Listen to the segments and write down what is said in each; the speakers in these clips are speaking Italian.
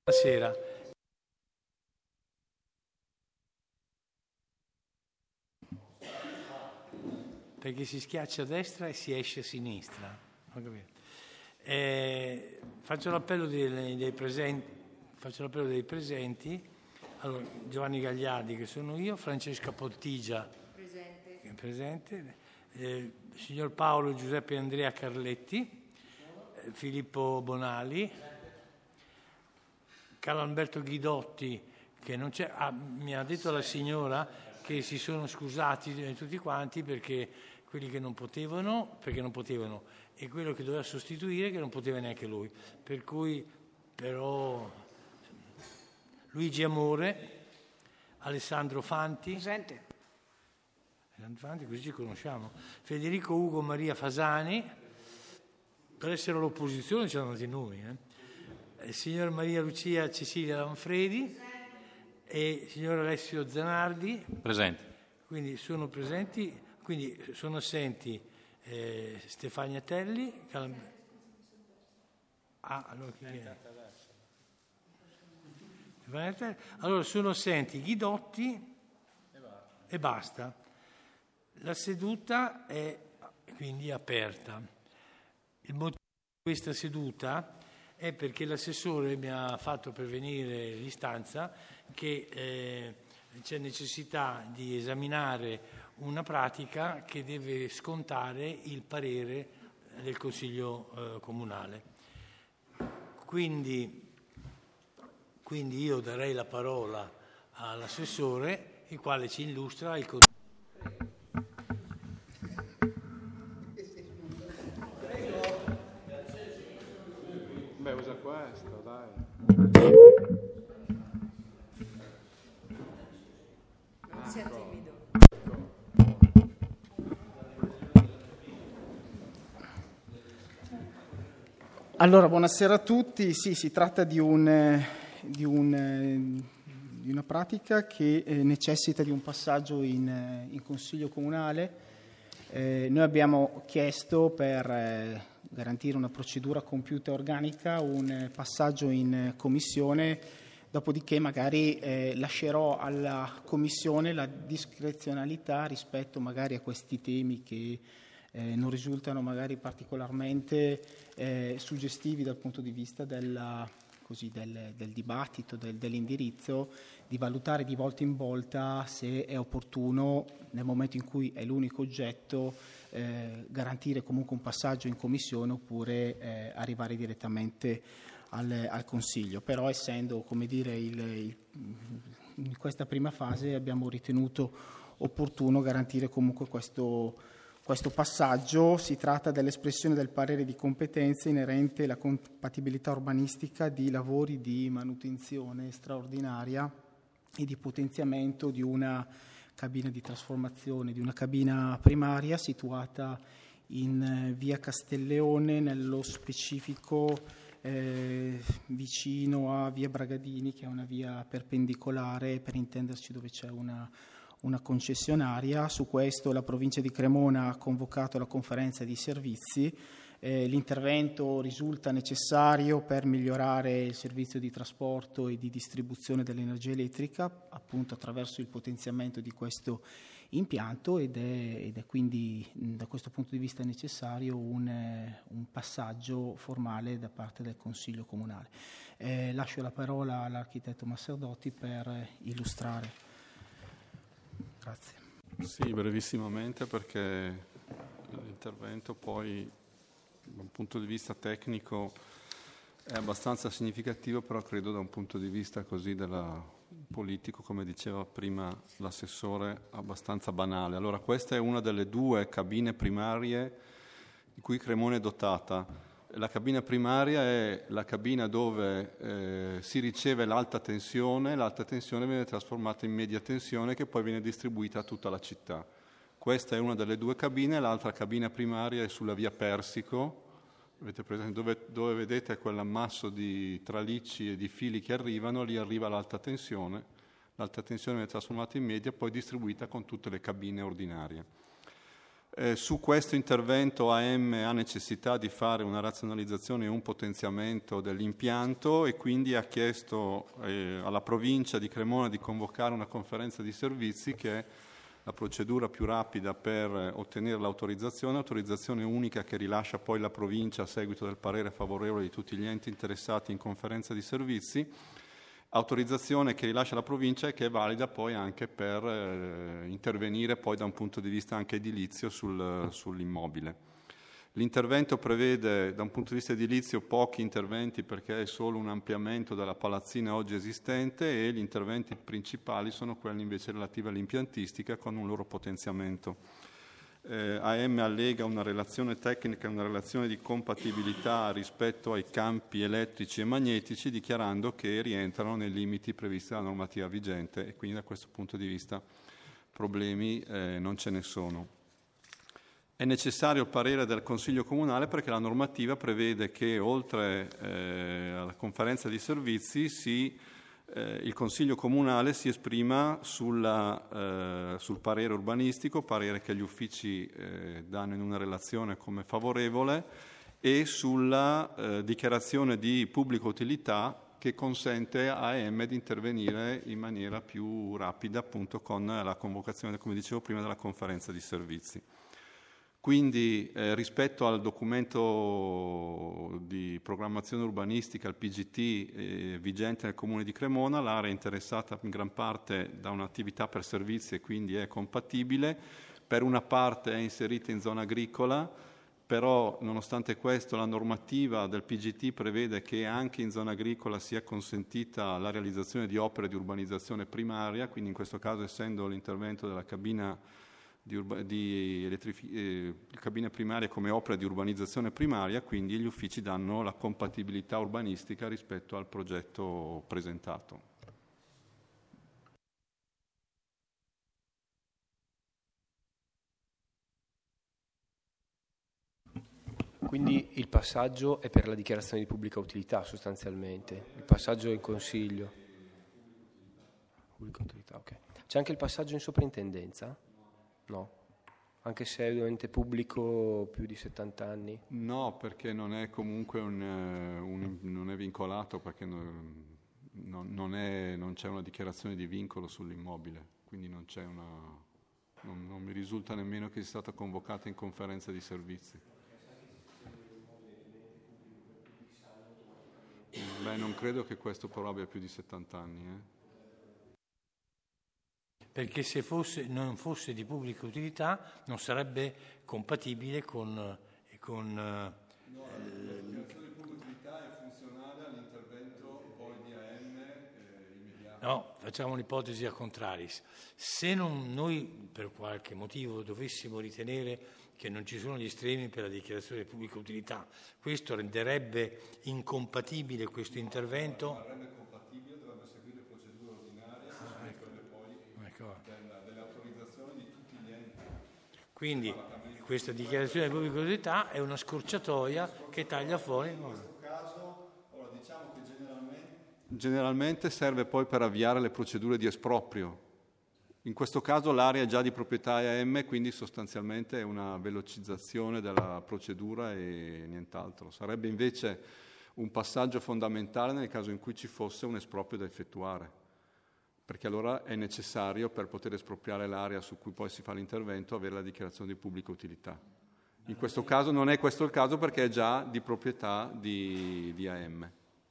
Buonasera. Perché si schiaccia a destra e si esce a sinistra. Ho capito. Faccio l'appello dei presenti. Allora, Giovanni Gagliardi, che sono io, Francesca Pottigia, presente, signor Paolo Giuseppe Andrea Carletti, Filippo Bonali, Carlo Alberto Ghidotti, che non c'è, mi ha detto la signora che si sono scusati tutti quanti perché quelli che non potevano, e quello che doveva sostituire che non poteva neanche lui. Per cui, però, Luigi Amore, Alessandro Fanti. Presente. Fanti, così ci conosciamo. Federico Ugo Maria Fasani. Per essere l'opposizione c'erano andati noi. Signor Maria Lucia Cecilia Lanfredi e signor Alessio Zanardi. Presente. Quindi sono presenti, quindi sono assenti Stefania Telli. Allora chi viene? Allora sono assenti Ghidotti e basta. La seduta è quindi aperta. Il motivo di questa seduta è perché l'assessore mi ha fatto pervenire l'istanza che c'è necessità di esaminare una pratica che deve scontare il parere del Consiglio Comunale. Quindi io darei la parola all'assessore, il quale ci illustra il Beh, usa questo, dai. Non sia timido. Allora, buonasera a tutti. Sì, si tratta di una pratica che necessita di un passaggio in Consiglio Comunale. Noi abbiamo chiesto, per garantire una procedura compiuta e organica, un passaggio in Commissione, dopodiché magari lascerò alla Commissione la discrezionalità rispetto magari a questi temi che non risultano magari particolarmente suggestivi dal punto di vista del dibattito, dell'indirizzo, di valutare di volta in volta se è opportuno, nel momento in cui è l'unico oggetto, garantire comunque un passaggio in Commissione oppure arrivare direttamente al Consiglio. Però essendo, come dire, in questa prima fase abbiamo ritenuto opportuno garantire comunque questo passaggio. Si tratta dell'espressione del parere di competenza inerente alla compatibilità urbanistica di lavori di manutenzione straordinaria e di potenziamento di una cabina di trasformazione, di una cabina primaria situata in via Castelleone, nello specifico vicino a via Bragadini, che è una via perpendicolare, per intenderci, dove c'è una concessionaria. Su questo la provincia di Cremona ha convocato la conferenza di servizi. L'intervento risulta necessario per migliorare il servizio di trasporto e di distribuzione dell'energia elettrica, appunto attraverso il potenziamento di questo impianto, ed è quindi da questo punto di vista necessario un passaggio formale da parte del Consiglio Comunale. Lascio la parola all'architetto Masserdotti per illustrare. Grazie. Sì, brevissimamente, perché l'intervento poi da un punto di vista tecnico è abbastanza significativo, però credo da un punto di vista così politico, come diceva prima l'assessore, abbastanza banale. Allora, questa è una delle due cabine primarie di cui Cremona è dotata. La cabina primaria è la cabina dove si riceve l'alta tensione viene trasformata in media tensione, che poi viene distribuita a tutta la città. Questa è una delle due cabine, l'altra cabina primaria è sulla via Persico, avete presente, dove vedete quell'ammasso di tralicci e di fili che arrivano, lì arriva l'alta tensione viene trasformata in media, poi distribuita con tutte le cabine ordinarie. Su questo intervento AM ha necessità di fare una razionalizzazione e un potenziamento dell'impianto e quindi ha chiesto alla provincia di Cremona di convocare una conferenza di servizi, che è la procedura più rapida per ottenere autorizzazione unica che rilascia poi la provincia a seguito del parere favorevole di tutti gli enti interessati in conferenza di servizi. Autorizzazione che rilascia la provincia e che è valida poi anche per intervenire poi da un punto di vista anche edilizio sull'immobile. L'intervento prevede da un punto di vista edilizio pochi interventi perché è solo un ampliamento della palazzina oggi esistente, e gli interventi principali sono quelli invece relativi all'impiantistica con un loro potenziamento. AM allega una relazione tecnica e una relazione di compatibilità rispetto ai campi elettrici e magnetici, dichiarando che rientrano nei limiti previsti dalla normativa vigente, e quindi da questo punto di vista problemi non ce ne sono. È necessario il parere del Consiglio Comunale perché la normativa prevede che oltre alla conferenza di servizi il Consiglio Comunale si esprima sul parere urbanistico, parere che gli uffici danno in una relazione come favorevole, e sulla dichiarazione di pubblica utilità che consente a AM di intervenire in maniera più rapida, appunto con la convocazione, come dicevo prima, della conferenza di servizi. Quindi rispetto al documento di programmazione urbanistica, il PGT vigente nel Comune di Cremona, l'area è interessata in gran parte da un'attività per servizi e quindi è compatibile. Per una parte è inserita in zona agricola, però nonostante questo la normativa del PGT prevede che anche in zona agricola sia consentita la realizzazione di opere di urbanizzazione primaria, quindi in questo caso essendo l'intervento della cabina cabine primarie come opera di urbanizzazione primaria, quindi gli uffici danno la compatibilità urbanistica rispetto al progetto presentato. Quindi il passaggio è per la dichiarazione di pubblica utilità sostanzialmente, il passaggio in consiglio. Pubblica utilità, ok. C'è anche il passaggio in soprintendenza? No, anche se è un ente pubblico più di 70 anni? No, perché non è comunque non è vincolato, perché non c'è una dichiarazione di vincolo sull'immobile, quindi non mi risulta nemmeno che sia stata convocata in conferenza di servizi. Beh, non credo che questo però abbia più di 70 anni, Perché se non fosse di pubblica utilità non sarebbe compatibile con No, la dichiarazione di pubblica utilità è funzionale all'intervento poi di AM immediato. No, facciamo un'ipotesi a contraris. Se noi per qualche motivo dovessimo ritenere che non ci sono gli estremi per la dichiarazione di pubblica utilità, questo renderebbe incompatibile questo intervento? Sarebbe compatibile, dovrebbe seguire procedure ordinarie, quelle poi delle autorizzazioni di tutti gli enti. Quindi questa dichiarazione di pubblica utilità è una scorciatoia che taglia fuori. In questo caso, diciamo che generalmente serve poi per avviare le procedure di esproprio. In questo caso l'area è già di proprietà AM, quindi sostanzialmente è una velocizzazione della procedura e nient'altro. Sarebbe invece un passaggio fondamentale nel caso in cui ci fosse un esproprio da effettuare, perché allora è necessario, per poter espropriare l'area su cui poi si fa l'intervento, avere la dichiarazione di pubblica utilità. In questo caso non è questo il caso perché è già di proprietà di AM.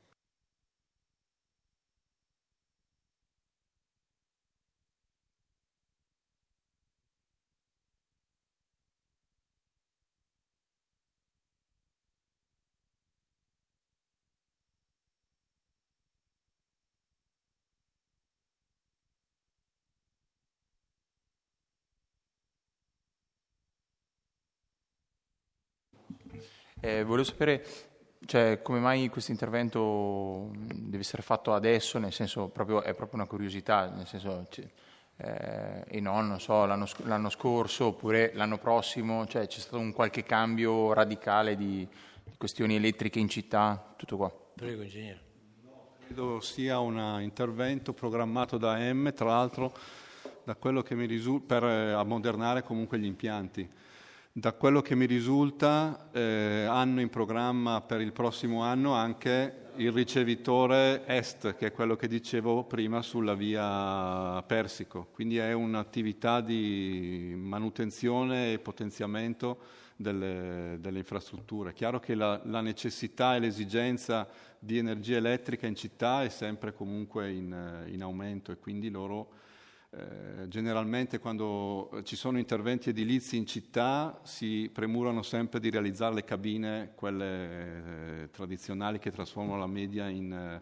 Volevo sapere, come mai questo intervento deve essere fatto adesso, nel senso è proprio una curiosità, nel senso e non so, l'anno scorso oppure l'anno prossimo, c'è stato un qualche cambio radicale di questioni elettriche in città, tutto qua. Prego, ingegnere. Credo sia un intervento programmato da AM, tra l'altro da quello che mi risulta, per ammodernare comunque gli impianti. Da quello che mi risulta, hanno in programma per il prossimo anno anche il ricevitore est, che è quello che dicevo prima sulla via Persico. Quindi è un'attività di manutenzione e potenziamento delle infrastrutture. È chiaro che la necessità e l'esigenza di energia elettrica in città è sempre comunque in aumento, e quindi loro generalmente quando ci sono interventi edilizi in città si premurano sempre di realizzare le cabine, quelle tradizionali che trasformano la media in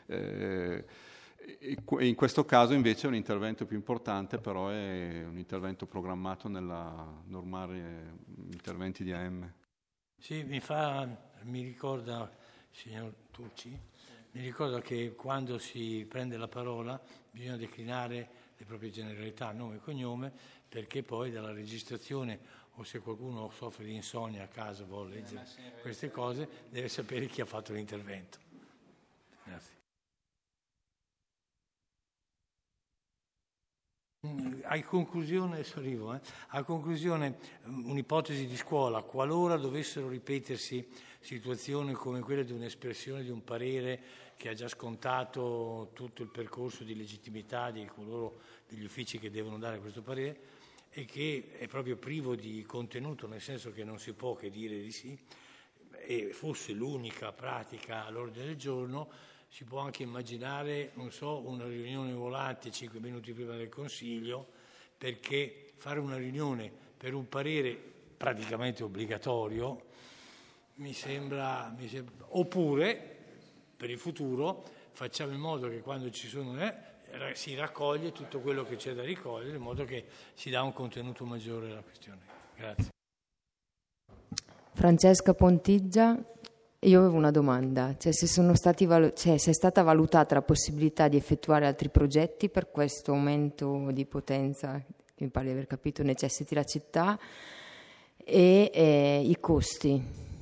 questo caso invece è un intervento più importante, però è un intervento programmato nella normale interventi di AM. Sì, mi ricorda, signor Tucci, mi ricorda che quando si prende la parola bisogna declinare le proprie generalità, nome e cognome, perché poi dalla registrazione, o se qualcuno soffre di insonnia a casa vuole leggere queste cose, deve sapere chi ha fatto l'intervento. Grazie. A conclusione un'ipotesi di scuola: qualora dovessero ripetersi situazioni come quella di un'espressione di un parere che ha già scontato tutto il percorso di legittimità di coloro degli uffici che devono dare questo parere, e che è proprio privo di contenuto, nel senso che non si può che dire di sì, e fosse l'unica pratica all'ordine del giorno, si può anche immaginare, non so, una riunione volante 5 minuti prima del Consiglio, perché fare una riunione per un parere praticamente obbligatorio mi sembra. Oppure, per il futuro, facciamo in modo che quando ci sono si raccoglie tutto quello che c'è da ricogliere, in modo che si dà un contenuto maggiore alla questione. Grazie. Francesca Pontiggia. Io avevo una domanda, se è stata valutata la possibilità di effettuare altri progetti per questo aumento di potenza che mi pare di aver capito necessiti la città, e i costi.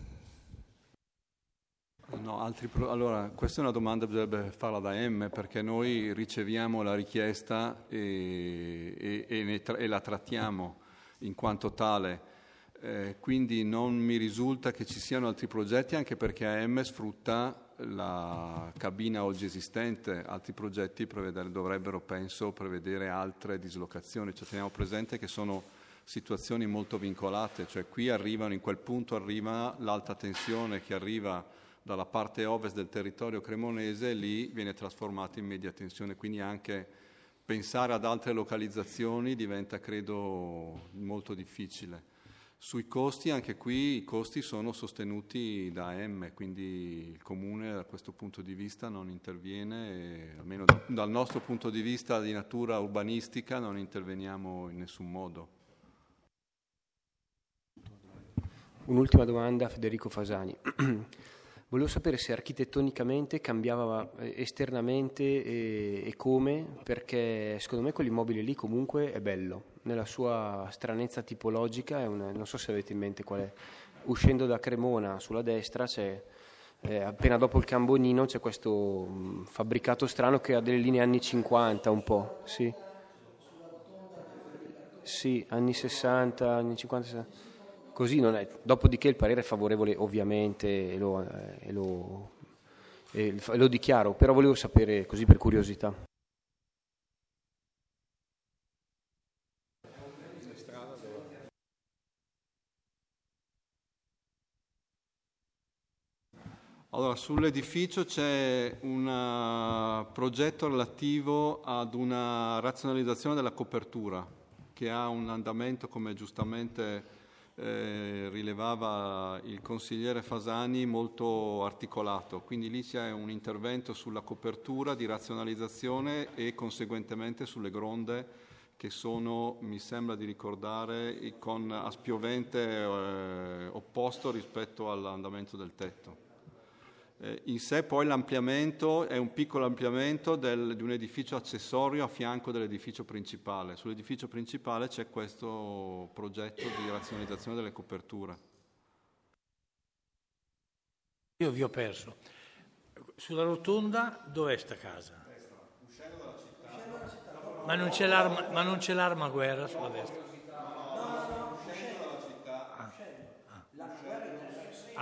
No, allora, questa è una domanda che bisognerebbe farla da M, perché noi riceviamo la richiesta e la trattiamo in quanto tale. Quindi non mi risulta che ci siano altri progetti, anche perché AM sfrutta la cabina oggi esistente. Altri progetti dovrebbero, penso, prevedere altre dislocazioni. Cioè, teniamo presente che sono situazioni molto vincolate, cioè in quel punto arriva l'alta tensione che arriva dalla parte ovest del territorio cremonese, e lì viene trasformata in media tensione, quindi anche pensare ad altre localizzazioni diventa, credo, molto difficile. Sui costi, anche qui i costi sono sostenuti da AM, quindi il Comune da questo punto di vista non interviene, almeno dal nostro punto di vista di natura urbanistica non interveniamo in nessun modo. Un'ultima domanda a Federico Fasani. Volevo sapere se architettonicamente cambiava esternamente e come, perché secondo me quell'immobile lì comunque è bello, nella sua stranezza tipologica, non so se avete in mente qual è. Uscendo da Cremona sulla destra c'è, appena dopo il Cambonino, c'è questo fabbricato strano che ha delle linee anni 50 un po', sì. Sì, anni 60, anni 50, 60. Così non è. Dopodiché il parere è favorevole ovviamente e lo dichiaro, però volevo sapere così per curiosità. Allora, sull'edificio c'è un progetto relativo ad una razionalizzazione della copertura, che ha un andamento, come giustamente rilevava il consigliere Fasani, molto articolato. Quindi lì c'è un intervento sulla copertura di razionalizzazione e conseguentemente sulle gronde, che sono, mi sembra di ricordare, a spiovente opposto rispetto all'andamento del tetto. In sé poi l'ampliamento è un piccolo ampliamento di un edificio accessorio a fianco dell'edificio principale. Sull'edificio principale c'è questo progetto di razionalizzazione delle coperture. Io vi ho perso. Sulla rotonda dov'è sta casa? Uscendo dalla città. Ma non c'è l'arma guerra sulla destra? No, uscendo dalla città.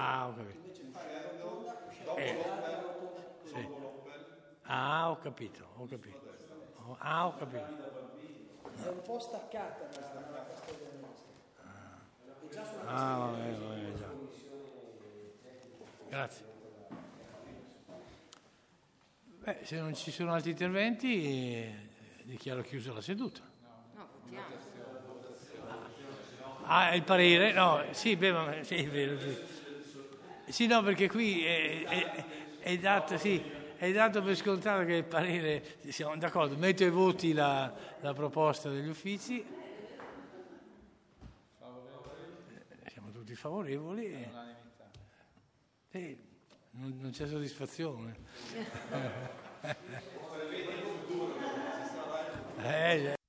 Ho capito. Sì. Ho capito. Ho capito. È un po' staccata la Castello Vabbè, già. Grazie. Se non ci sono altri interventi, dichiaro chiusa la seduta. No, votiamo. Il parere? No, sì, ma sì, è vero. Sì, no, perché qui è dato, sì, è dato per scontato che il parere, siamo d'accordo, metto ai voti la proposta degli uffici. Siamo tutti favorevoli. Sì, non c'è soddisfazione.